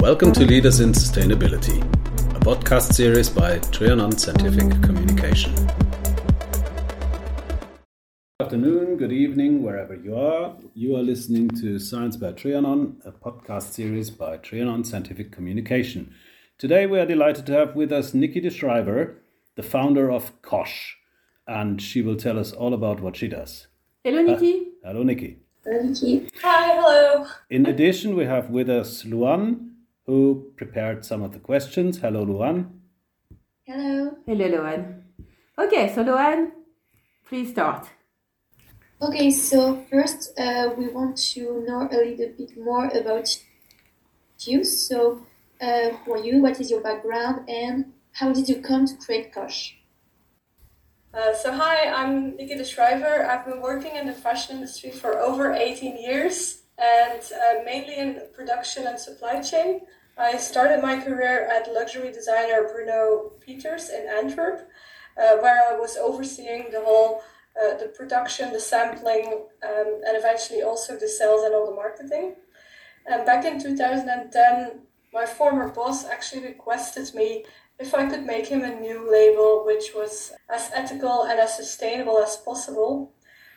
Welcome to Leaders in Sustainability, a podcast series by Trianon Scientific Communication. Good afternoon, good evening, wherever you are. You are listening to Science by Trianon, a podcast series by Trianon Scientific Communication. Today we are delighted to have with us Niki de Schrijver, the founder of Kosh, and she will tell us all about what she does. Hello, Niki. Hello, Niki. Hello, Niki. Hi, hello. In addition, we have with us Luan, who prepared some of the questions. Hello, Luan. Hello. Hello, Luan. Okay, so Luan, please start. Okay, so first we want to know a little bit more about you. So who are you? What is your background? And how did you come to create Kosh? Hi, I'm Niki de Schrijver. I've been working in the fashion industry for over 18 years and mainly in production and supply chain. I started my career at luxury designer Bruno Peters in Antwerp, where I was overseeing the whole the production, the sampling, and eventually also the sales and all the marketing. And back in 2010, my former boss actually requested me if I could make him a new label which was as ethical and as sustainable as possible,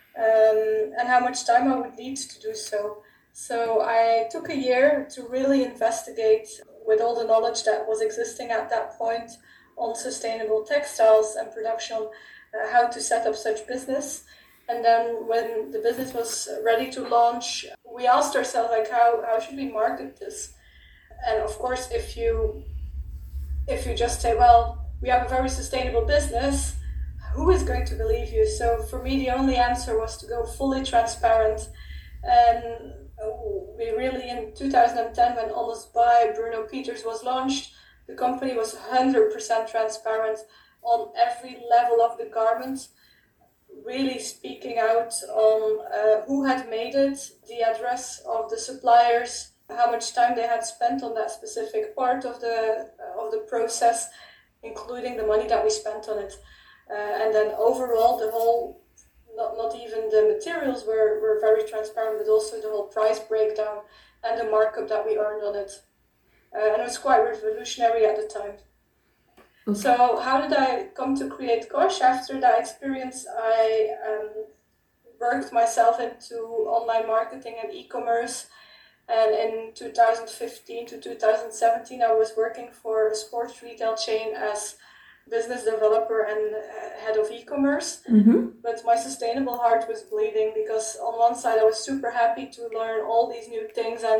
and how much time I would need to do so. So I took a year to really investigate, with all the knowledge that was existing at that point, on sustainable textiles and production, how to set up such business. And then when the business was ready to launch, we asked ourselves, like, how should we market this? And of course, if you just say, well, we have a very sustainable business, who is going to believe you? So for me, the only answer was to go fully transparent. And we really, in 2010, when Honest by Bruno Peters was launched, the company was 100% transparent on every level of the garment, really speaking out on who had made it, the address of the suppliers, how much time they had spent on that specific part of the process, including the money that we spent on it. And then overall, the whole, not even the materials were very transparent, but also the whole price breakdown and the markup that we earned on it. And it was quite revolutionary at the time. Okay. So how did I come to create Kosh? After that experience, I worked myself into online marketing and e-commerce. And in 2015 to 2017, I was working for a sports retail chain as business developer and head of e-commerce. Mm-hmm. But my sustainable heart was bleeding because on one side I was super happy to learn all these new things, and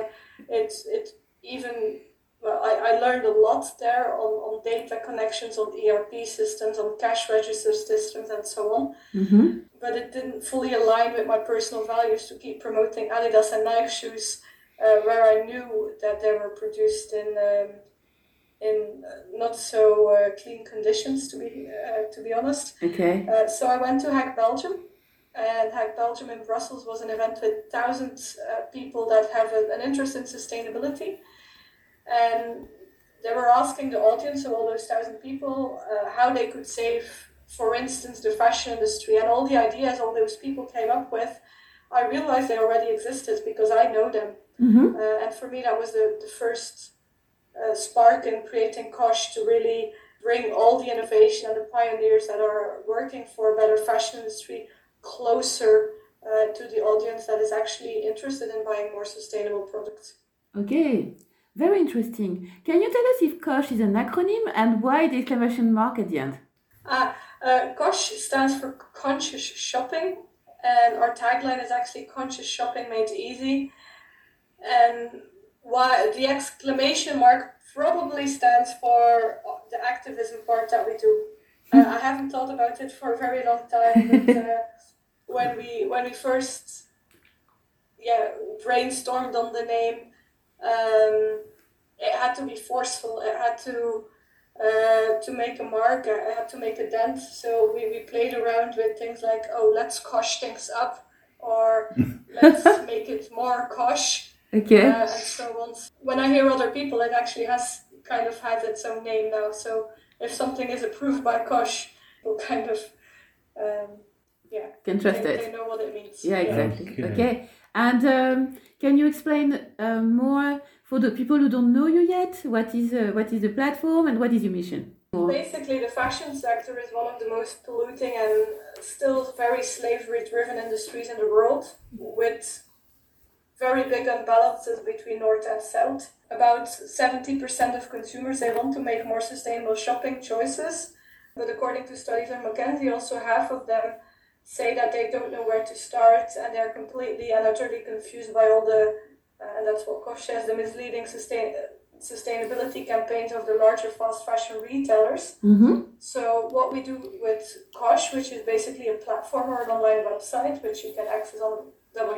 I learned a lot there on data connections, on ERP systems, on cash register systems, and so on. Mm-hmm. But it didn't fully align with my personal values to keep promoting Adidas and Nike shoes, where I knew that they were produced in not so clean conditions, to be honest. Okay. So I went to Hack Belgium, and Hack Belgium in Brussels was an event with thousands of people that have an interest in sustainability, and they were asking the audience, so all those 1,000 people, how they could save, for instance, the fashion industry, and all the ideas all those people came up with. I realized they already existed because I know them. Mm-hmm. And for me, that was the first spark in creating Kosh, to really bring all the innovation and the pioneers that are working for a better fashion industry closer to the audience that is actually interested in buying more sustainable products. Okay, very interesting. Can you tell us if Kosh is an acronym and why the exclamation mark at the end? Kosh stands for conscious shopping, and our tagline is actually conscious shopping made easy. And why the exclamation mark probably stands for the activism part that we do. I haven't thought about it for a very long time, but when we first brainstormed on the name, it had to be forceful. It had to make a mark. It had to make a dent. So we played around with things like, let's kosh things up, or let's make it more kosh. Okay. And so on. When I hear other people, it actually has kind of had its own name now. So if something is approved by Kosh, people kind of, can trust it. They know what it means. Yeah, exactly. Okay. And can you explain more for the people who don't know you yet? What is the platform and what is your mission? Basically, the fashion sector is one of the most polluting and still very slavery-driven industries in the world, with very big imbalances between North and South. About 70% of consumers, they want to make more sustainable shopping choices, but according to studies from McKinsey, also half of them say that they don't know where to start and they're completely and utterly confused by all the, and that's what Cosh says, the misleading sustainability campaigns of the larger fast fashion retailers. Mm-hmm. So what we do with Cosh, which is basically a platform or an online website, which you can access on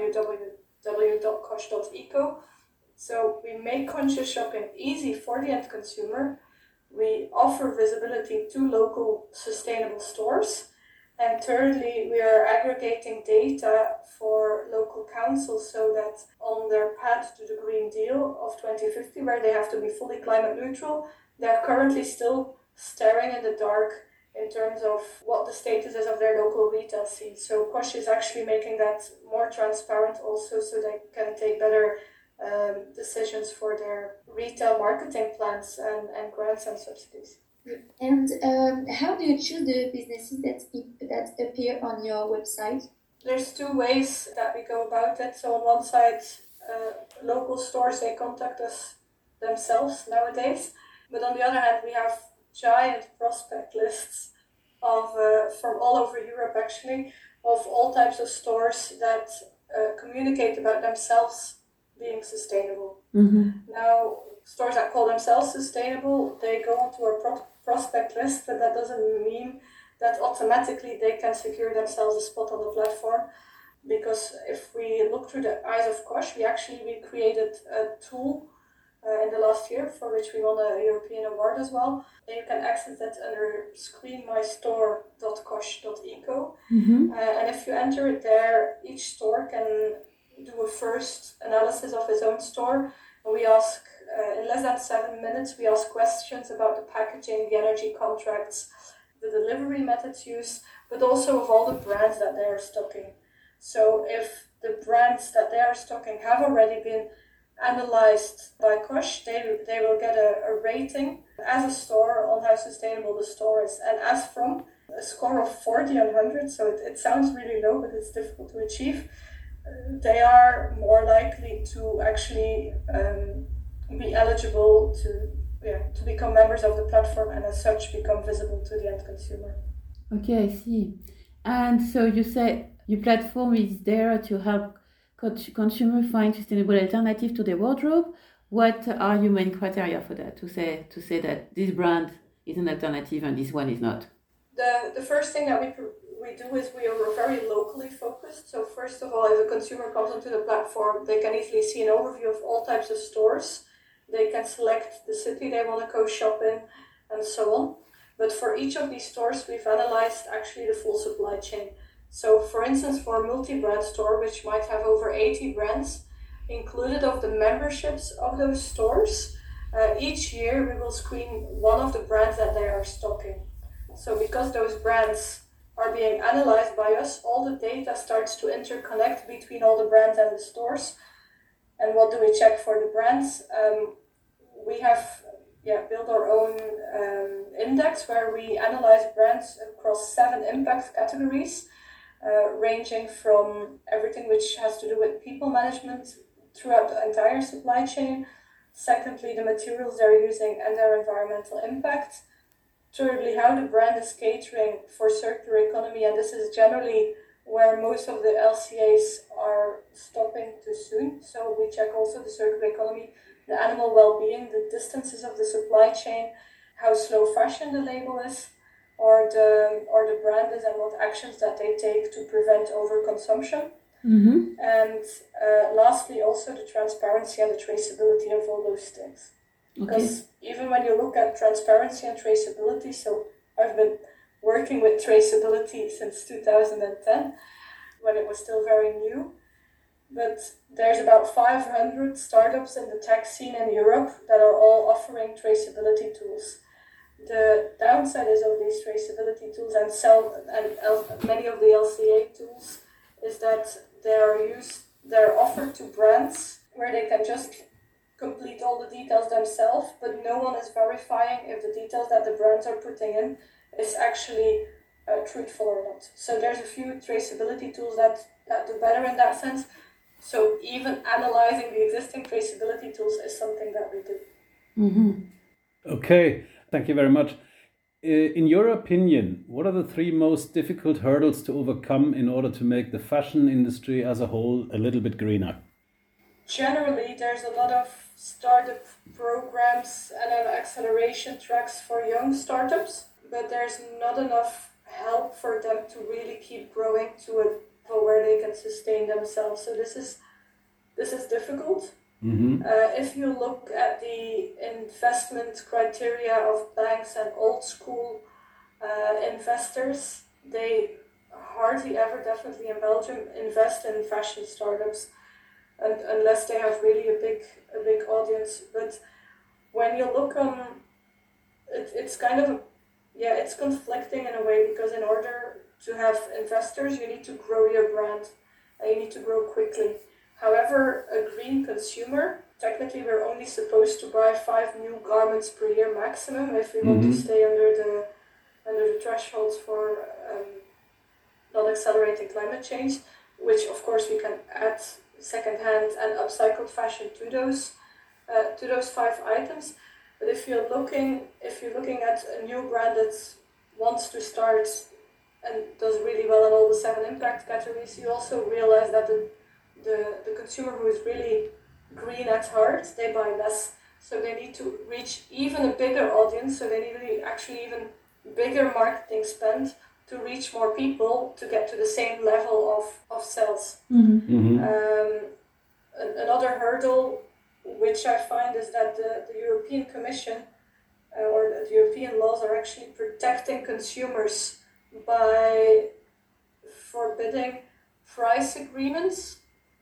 www.cosh.eco. So we make conscious shopping easy for the end consumer. We offer visibility to local sustainable stores. And thirdly, we are aggregating data for local councils so that on their path to the Green Deal of 2050, where they have to be fully climate neutral, they're currently still staring in the dark in terms of what the status is of their local retail scene. So Cosh is actually making that more transparent also so they can take better decisions for their retail marketing plans and grants and subsidies. And how do you choose the businesses that appear on your website? There's two ways that we go about it. So on one side, local stores, they contact us themselves nowadays. But on the other hand, we have giant prospect lists of from all over Europe, actually, of all types of stores that communicate about themselves being sustainable. Mm-hmm. Now, stores that call themselves sustainable, they go onto our prospect list, but that doesn't mean that automatically they can secure themselves a spot on the platform. Because if we look through the eyes of Cosh, we created a tool in the last year for which we won a European award as well. And you can access it under screenmystore.cosh.eco. Mm-hmm. And if you enter it there, each store can do a first analysis of his own store. And we ask, in less than 7 minutes, we ask questions about the packaging, the energy contracts, the delivery methods used, but also of all the brands that they are stocking. So if the brands that they are stocking have already been analyzed by Cosh, they will get a rating as a store on how sustainable the store is. And as from a score of 40 on 100, so it sounds really low, but it's difficult to achieve, they are more likely to actually be eligible to become members of the platform and as such become visible to the end consumer. Okay, I see. And so you say your platform is there to help consumers find sustainable alternative to their wardrobe. What are your main criteria for that, to say that this brand is an alternative and this one is not? The first thing that we do is we are very locally focused. So first of all, if a consumer comes onto the platform, they can easily see an overview of all types of stores. They can select the city they want to go shop in and so on. But for each of these stores, we've analyzed actually the full supply chain. So for instance, for a multi-brand store, which might have over 80 brands, included of the memberships of those stores, each year we will screen one of the brands that they are stocking. So because those brands are being analyzed by us, all the data starts to interconnect between all the brands and the stores. And what do we check for the brands? We have built our own index where we analyze brands across 7 impact categories, ranging from everything which has to do with people management throughout the entire supply chain. Secondly, the materials they're using and their environmental impact. Thirdly, how the brand is catering for circular economy, and this is generally where most of the LCAs are stopping too soon. So we check also the circular economy, the animal well-being, the distances of the supply chain, how slow fashion the label is, or the brand is, and what actions that they take to prevent overconsumption. Mm-hmm. And lastly, also the transparency and the traceability of all those things. Because even when you look at transparency and traceability, so I've been working with traceability since 2010, when it was still very new. But there's about 500 startups in the tech scene in Europe that are all offering traceability tools. The downside is of these traceability tools and many of the LCA tools is that they are used they're offered to brands where they can just complete all the details themselves, but no one is verifying if the details that the brands are putting in is actually truthful or not. So there's a few traceability tools that do better in that sense. So even analyzing the existing traceability tools is something that we do. Mm-hmm. Okay, thank you very much. In your opinion, what are the 3 most difficult hurdles to overcome in order to make the fashion industry as a whole a little bit greener? Generally, there's a lot of startup programs and acceleration tracks for young startups, but there's not enough help for them to really keep growing to a level where they can sustain themselves. So this is difficult. Mm-hmm. If you look at the investment criteria of banks and old school investors, they hardly ever, definitely in Belgium, invest in fashion startups, and unless they have really a big audience. But when you look on, it's kind of it's conflicting in a way, because in order to have investors, you need to grow your brand and you need to grow quickly. However, a green consumer, technically we're only supposed to buy 5 new garments per year maximum if we want to stay under the thresholds for not accelerating climate change, which of course we can add second-hand and upcycled fashion to those 5 items. But if you're looking at a new brand that wants to start and does really well in all the 7 impact categories, you also realize that the consumer who is really green at heart, they buy less. So they need to reach even a bigger audience, so they need really actually even bigger marketing spend to reach more people to get to the same level of sales. Mm-hmm. Mm-hmm. Another hurdle which I find is that the European Commission or the European laws are actually protecting consumers by forbidding price agreements.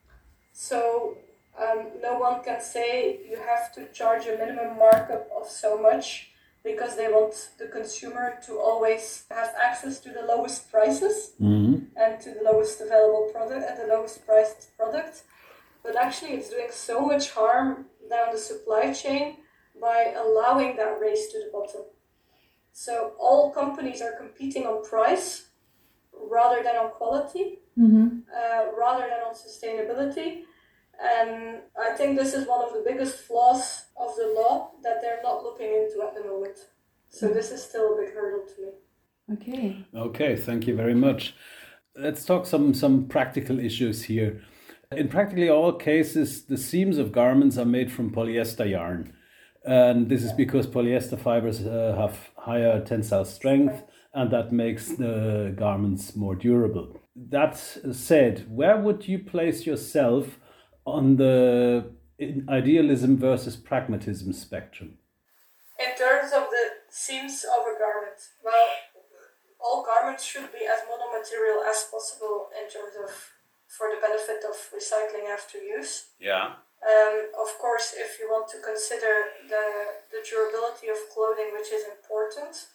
So no one can say you have to charge a minimum markup of so much, because they want the consumer to always have access to the lowest prices and to the lowest available product at the lowest priced product. But actually it's doing so much harm down the supply chain by allowing that race to the bottom. So all companies are competing on price rather than on quality, rather than on sustainability. And I think this is one of the biggest flaws of the law that they're not looking into at the moment. So this is still a big hurdle to me. Okay, thank you very much. Let's talk some practical issues here. In practically all cases, the seams of garments are made from polyester yarn. And this is because polyester fibers have higher tensile strength, and that makes the garments more durable. That said, where would you place yourself on the idealism versus pragmatism spectrum? In terms of the seams of a garment, well, all garments should be as monomaterial as possible in terms of for the benefit of recycling after use. Yeah. Of course, if you want to consider the durability of clothing, which is important,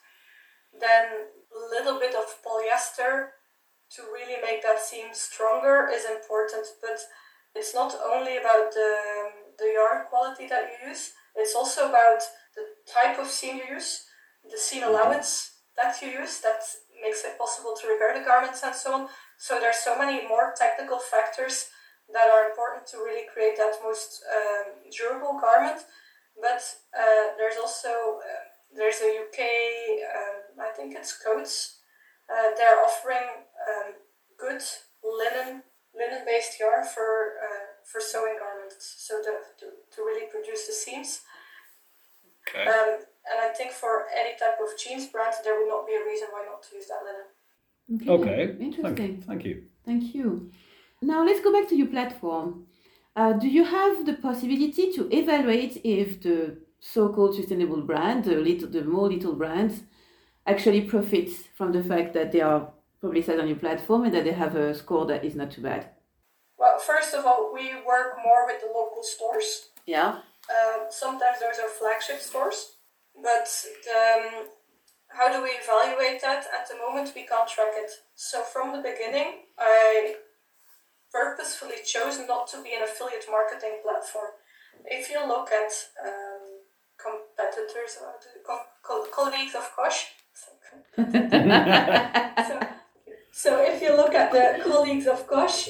then a little bit of polyester to really make that seam stronger is important. But it's not only about the yarn quality that you use, it's also about the type of seam you use, the seam allowance that you use that makes it possible to repair the garments and so on. So there's so many more technical factors that are important to really create that most durable garment. But there's also there's a UK, I think it's Coats. They're offering good linen-based yarn for sewing garments, so to really produce the seams. Okay. And I think for any type of jeans brand, there would not be a reason why not to use that linen. Okay. Interesting. Thank you. Thank you. Now let's go back to your platform. Do you have the possibility to evaluate if the so-called sustainable brand, the more little brands, actually profits from the fact that they are published on your platform and that they have a score that is not too bad? Well, first of all, we work more with the local stores. Yeah. Sometimes those are flagship stores, but how do we evaluate that? At the moment, we can't track it. So from the beginning, I purposefully chose not to be an affiliate marketing platform. If you look at competitors or colleagues of Kosh, so if you look at the colleagues of Kosh,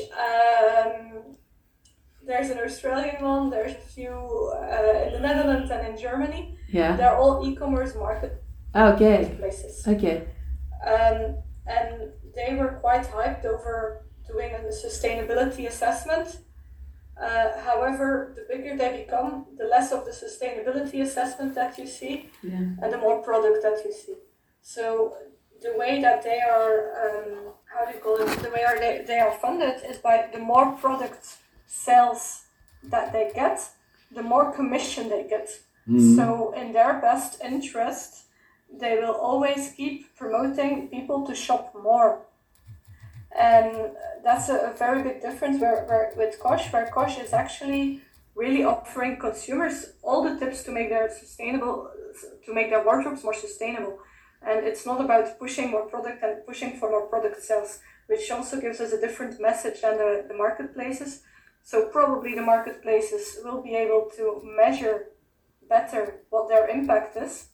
there's an Australian one, there's a few in the Netherlands and in Germany. Yeah. They're all e-commerce marketplaces. Okay. And they were quite hyped over doing a sustainability assessment. However, the bigger they become, the less of the sustainability assessment that you see, and the more product that you see. So the way that they are, the way they are funded is by the more product sales that they get, the more commission they get. So in their best interest, they will always keep promoting people to shop more. And that's a very big difference with Kosh, where Kosh is actually really offering consumers all the tips to make their wardrobes more sustainable. And it's not about pushing more product and pushing for more product sales, which also gives us a different message than the marketplaces. So probably the marketplaces will be able to measure better what their impact is.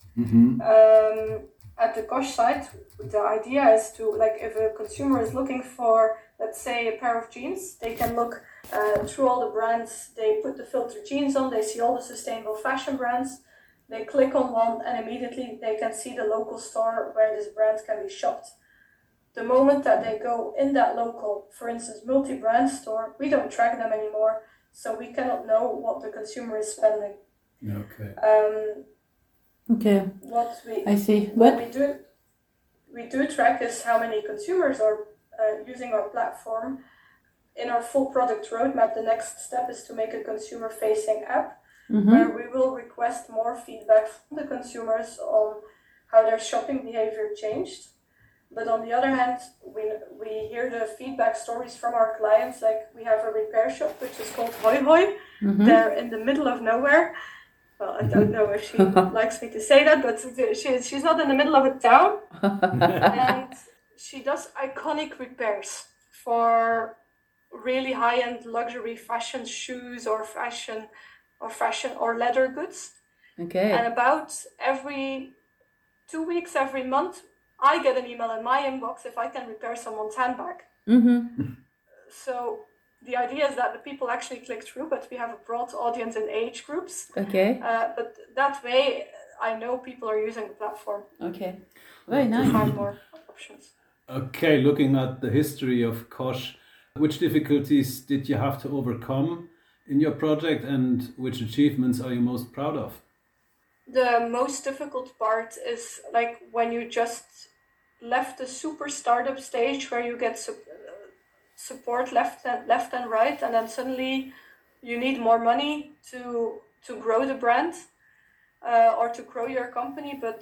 At the Kosh side, the idea is to, like, if a consumer is looking for, let's say, a pair of jeans, they can look through all the brands. They put the filter jeans on, they see all the sustainable fashion brands, they click on one, and immediately they can see the local store where this brand can be shopped. The moment that they go in that local, for instance, multi-brand store, we don't track them anymore, so we cannot know what the consumer is spending. Okay. Okay. I see. What we do track is how many consumers are using our platform. In our full product roadmap, the next step is to make a consumer-facing app where we will request more feedback from the consumers on how their shopping behavior changed. But on the other hand, we hear the feedback stories from our clients. Like, we have a repair shop which is called Hoi Hoi. They're in the middle of nowhere. Well, I don't know if she likes me to say that, but she's not in the middle of a town. And she does iconic repairs for really high-end luxury fashion shoes or fashion or leather goods. Okay. And about every 2 weeks, every month, I get an email in my inbox if I can repair someone's handbag. So the idea is that the people actually click through, but we have a broad audience in age groups. Okay. But that way, I know people are using the platform. Okay. Very nice. To find more options. Okay, looking at the history of Kosh, which difficulties did you have to overcome in your project, and which achievements are you most proud of? The most difficult part is, like, when you just left the super startup stage where you get support left and right, and then suddenly you need more money to grow the brand or to grow your company, but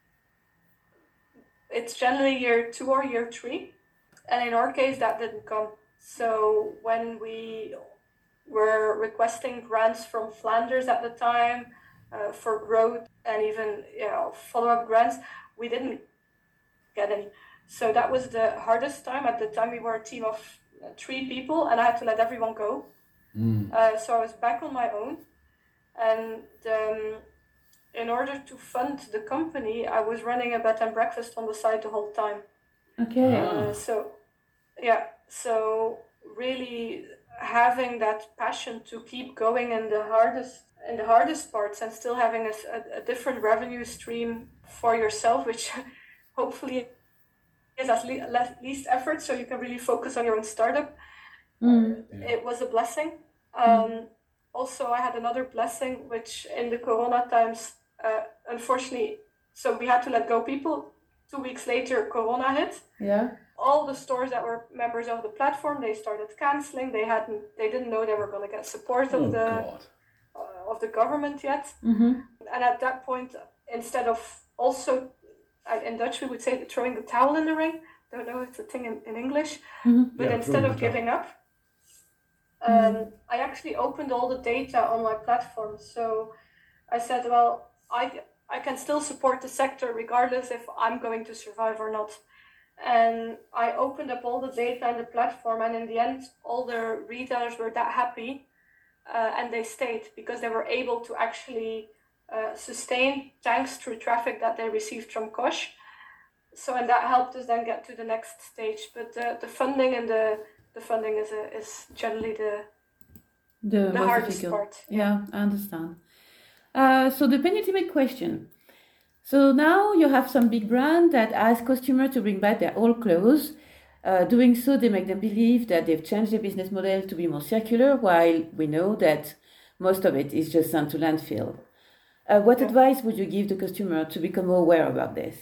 it's generally year 2 or year 3, and in our case that didn't come. So when we were requesting grants from Flanders at the time for growth and even follow-up grants, we didn't get any. So that was the hardest time. At the time we were a team of 3 people, and I had to let everyone go. So I was back on my own, and in order to fund the company, I was running a bed and breakfast on the side the whole time. Okay. So really having that passion to keep going in the hardest parts, and still having a different revenue stream for yourself, which hopefully is at least effort, so you can really focus on your own startup. It was a blessing. Also, I had another blessing, which in the Corona times, unfortunately, so we had to let go people. 2 weeks later, Corona hit. Yeah. All the stores that were members of the platform, they started canceling. They didn't know they were going to get support of the government yet. And at that point, instead of also, in Dutch we would say throwing the towel in the ring. Don't know if it's a thing in English. But instead of giving up, I actually opened all the data on my platform. So I said, well, I can still support the sector regardless if I'm going to survive or not. And I opened up all the data in the platform, and in the end, all the retailers were that happy, and they stayed because they were able to actually sustain thanks to traffic that they received from Kosh. So, and that helped us then get to the next stage. But the funding and the funding is generally the hardest part. Yeah, I understand. So the penultimate question. So now you have some big brand that ask customers to bring back their old clothes. Doing so, they make them believe that they've changed their business model to be more circular, while we know that most of it is just sent to landfill. What advice would you give the customer to become more aware about this?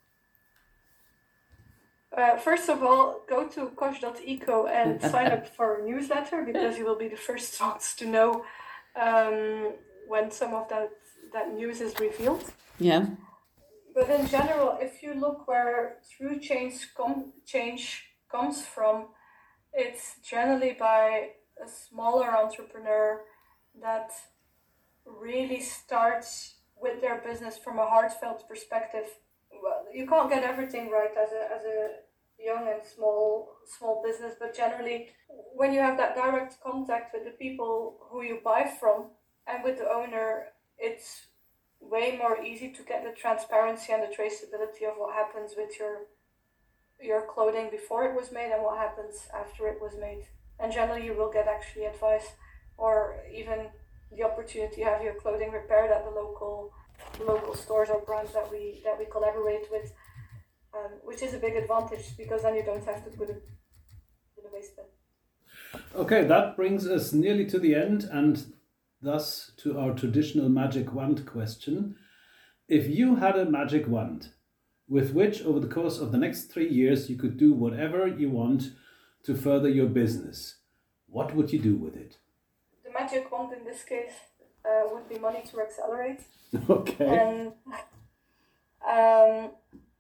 First of all, go to kosh.eco and sign up for a newsletter, because you will be the first ones to know when some of that news is revealed. Yeah. But in general, if you look where true change comes from, it's generally by a smaller entrepreneur that really starts with their business from a heartfelt perspective. Well, you can't get everything right as a young and small business, but generally, when you have that direct contact with the people who you buy from and with the owner, it's way more easy to get the transparency and the traceability of what happens with your clothing before it was made and what happens after it was made. And generally, you will get actually advice, or even the opportunity to have your clothing repaired at the local stores or brands that we collaborate with, which is a big advantage, because then you don't have to put it in the waste bin. Okay, that brings us nearly to the end, and thus to our traditional magic wand question. If you had a magic wand with which over the course of the next 3 years you could do whatever you want to further your business, what would you do with it? The magic wand in this case would be money to accelerate. Okay. And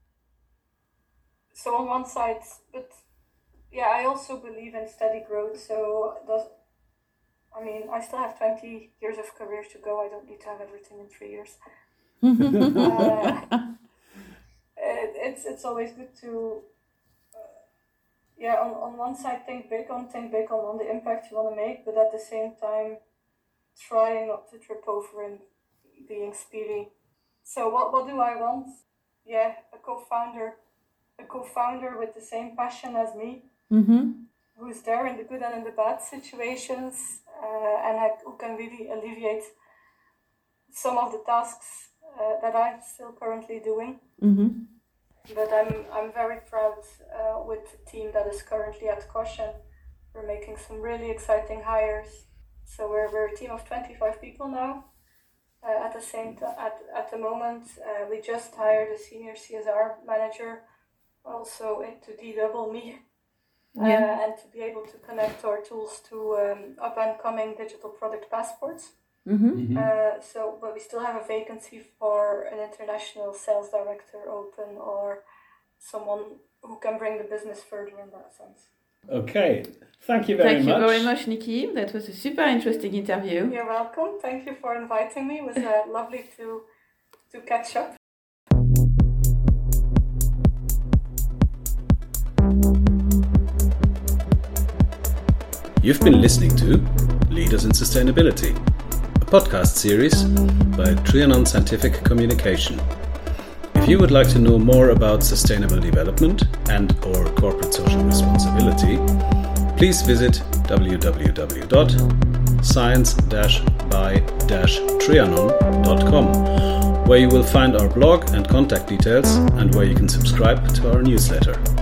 so on one side, but yeah, I also believe in steady growth. So I still have 20 years of career to go. I don't need to have everything in 3 years. It's always good to on one side think big on the impact you want to make, but at the same time trying not to trip over and being speedy. So what do I want? Yeah, a co-founder with the same passion as me, who's there in the good and in the bad situations, and who can really alleviate some of the tasks that I'm still currently doing. But I'm very proud with the team that is currently at Kosh, and we're making some really exciting hires. So we're a team of 25 people now. At the moment, we just hired a senior CSR manager, also to double me, and to be able to connect our tools to up and coming digital product passports. But we still have a vacancy for an international sales director open, or someone who can bring the business further in that sense. Okay, thank you very much. Thank you very much, Nikki. That was a super interesting interview. You're welcome. Thank you for inviting me. It was lovely to catch up. You've been listening to Leaders in Sustainability, a podcast series by Trianon Scientific Communication. If you would like to know more about sustainable development and or corporate social responsibility, please visit www.science-by-trianon.com, where you will find our blog and contact details, and where you can subscribe to our newsletter.